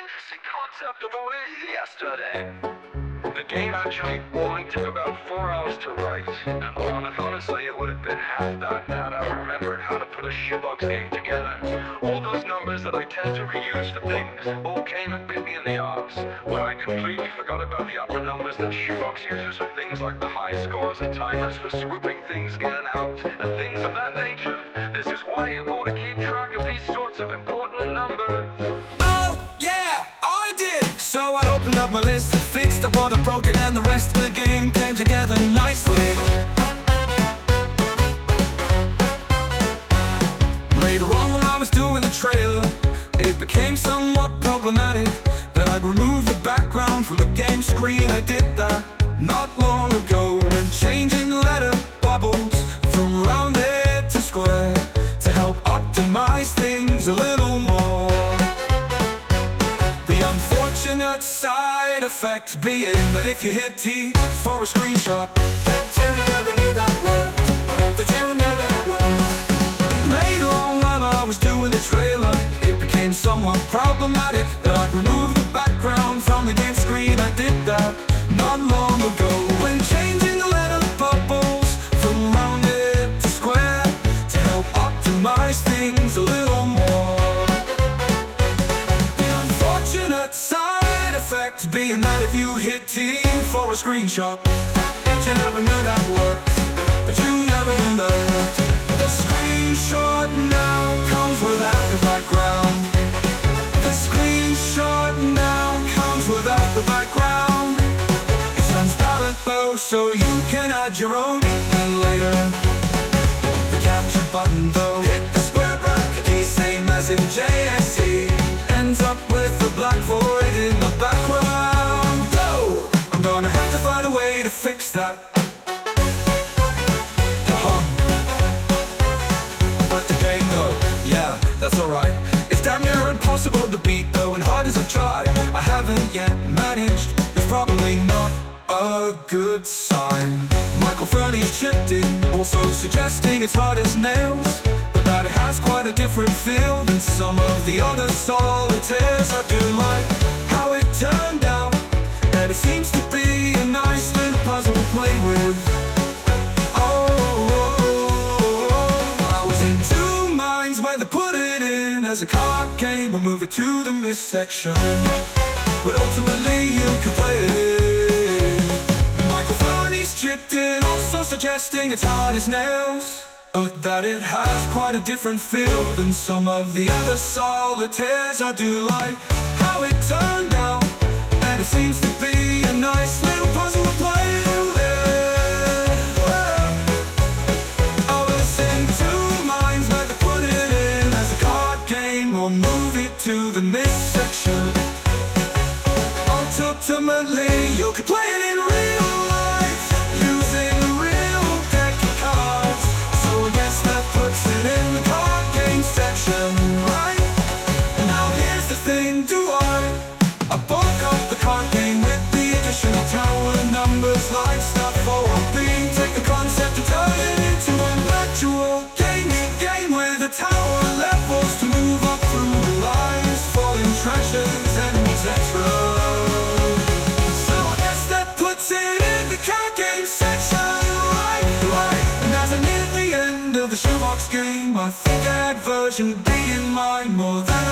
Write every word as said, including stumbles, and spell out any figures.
interesting concept of always yesterday. The game actually only took about four hours to write, and honestly it would have been half that had I remembered how to put a shoebox game together. All those numbers that I tend to reuse for things all came and bit me in the arse, when I completely forgot about the upper numbers that shoebox uses for things like the high scores and timers for swooping things in and out, and things of that nature. This is why you want to keep track of these sorts of important numbers. Oh, yeah, I did! So I opened up my list and fixed up all the broken, and the rest of the game came together nicely. Later on when I was doing the trailer, it became somewhat problematic that I'd remove the background from the game screen. I did that not long ago, and changing letter bubbles from rounded to square to help optimize things a little more. The unfortunate side effect being that if you hit T for a screenshot, that you never knew that word, that you never were. Later on when I was doing the trailer, it became somewhat problematic that I'd remove the background from the game screen. I did that not long ago, when changing the letter bubbles from rounded to square to help optimize things a little more. The unfortunate side effect being that if you hit T for a screenshot, that you never knew that worked, but you never knew that. The screenshot now comes without the background. The screenshot now comes without the background. It's transparent though, so you can add your own and later. The capture button though, hit the square bracket key, same as in J S E, ends up with a black void in the background. Oh, I'm gonna have to find a way to fix that. But the game though, yeah, that's alright. It's damn near impossible to beat though, and hard as I've tried, I haven't yet managed. It's probably not a good sign. Michael Fernie's chipped in, also suggesting it's hard as nails, but that it has quite a different feel than some of the other solitaires. I do like how it turned out, and it seems to be a nice little puzzle to play with. Whether put it in as a card game or move it to the miss section, but ultimately you can play it. Michael Fernie's chipped in, also suggesting it's hard as nails, but that it has quite a different feel than some of the other solitaires. I do like how it turned out, and it seems to be a nice little puzzle to play with. Or move it to the miss section. Ultimately, you can play it in real life using a real deck of cards. So I guess that puts it in the card game section, right? Now here's the thing, do I? I bulk up the card game with the additional tower numbers like stuff for a thing. Take the concept and turn it into an actual gaming game with a tower levels to move up through the lines, falling treasures and et cetera. So I guess that puts it in the card game section, right? Right. And as I near the end of the shoebox game, I think I had version B in mind more than